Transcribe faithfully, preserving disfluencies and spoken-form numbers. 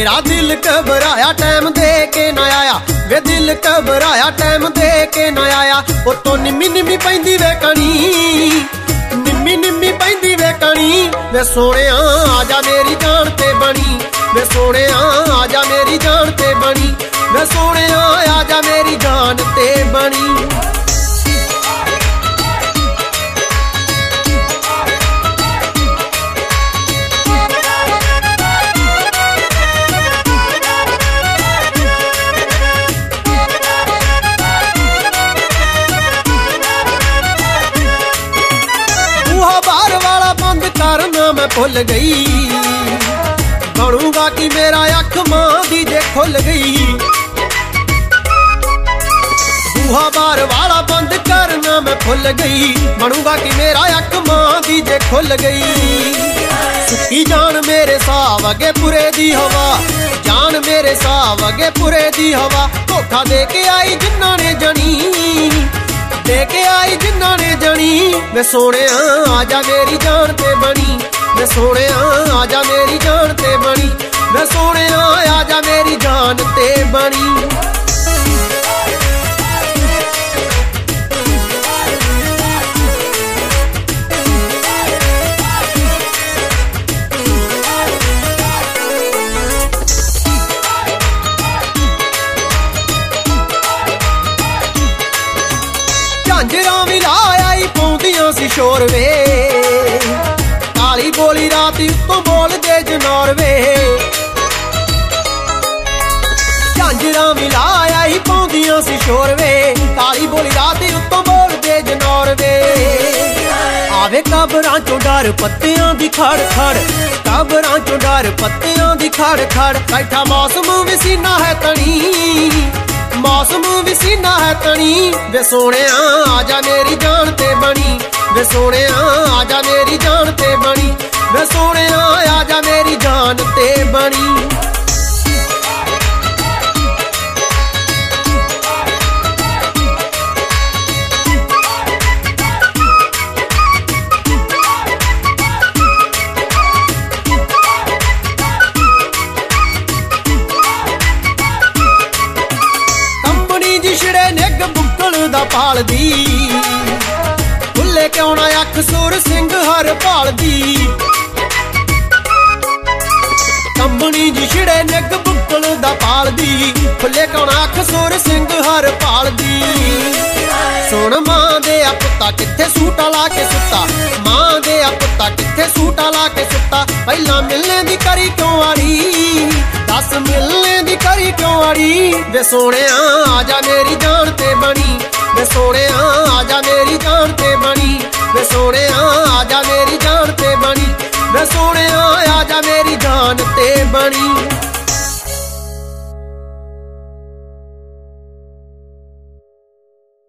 मेरा दिल घबराया टाइम दे के ना आया वे दिल घबराया टाइम दे के ना आया ओ तो निम्मी निम्मी पैंदी वे कणी निम्मी निम्मी पैंदी वे कणी वे सोने आजा मेरी जान ते बनी वे सोने आजा मेरी जान ते बनी वे सोने आजा मेरी जान ते बनी। बार वाला बंद करना मैं भुल गई बनूंगा कि मेरा अख मां दी जे खुल गई। बूहा बार वाला बंद करना मैं भुल गई बनूंगा कि मेरा अख मां दी जे खुल गई। सुखी जान मेरे साव अगे पुरे दी हवा जान मेरे साव अगे पुरे दी हवा धोखा दे के आई जिन्ना ने जनी दे के आई जिन्ना ने जनी वे सोने आजा मेरी जान ते बनी वे सोने आजा मेरी जान ते बनी वे सोने आजा मेरी जान ते बनी। झांजरां भी लाया ही पाउंदियां सी शोर वे काली बोली रात उत्तों बोल दे जनौर वे। झांजरां भी लाया ही पाउंदियां सी शोर वे काली बोली रात उत्तों बोल दे जनौर वे। आवे कबरां चों डर पत्तियां दी खड़ खड़ कबरां चों डर पत्तियां दी खड़ खड़ बैठा मौसम भी सीना है तनी मौसम भी सीना है तनी वे सोने आजा मेरी जान ते बनी वे सोने आजा मेरी जान ते बनी वे सोने आजा मेरी जान ते बनी। पालदी भुले क्यों ना अख सुर सिंह हर भालदी कंबनी जी छिड़े निग बुकल दा पालदी भुले क्यों ना अख सुर सिंह हर भालदी। सुन मां दे पुत्ता किथे सूटा ला के सुता मां दे पुत्ता किथे सूटा ला के सुता पहला मिलने दी करी क्यों आड़ी दस मिलने दी करी क्यों आड़ी वे सोने आजा मेरी जान ते बनी वे सोने आजा मेरी जान ते बनी वे सोने आजा मेरी जान ते बनी वे सोने आजा मेरी जान ते बनी।